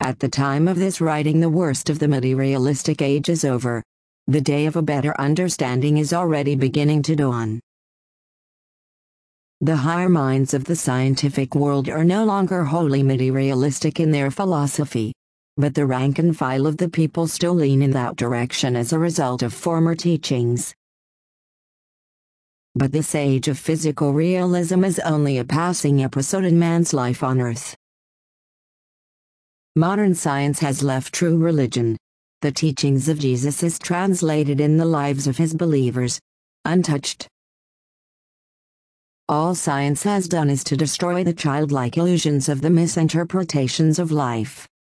At the time of this writing, the worst of the materialistic age is over. The day of a better understanding is already beginning to dawn. The higher minds of the scientific world are no longer wholly materialistic in their philosophy. But the rank and file of the people still lean in that direction as a result of former teachings. But this age of physical realism is only a passing episode in man's life on Earth. Modern science has left true religion. The teachings of Jesus is translated in the lives of his believers, untouched. All science has done is to destroy the childlike illusions of the misinterpretations of life.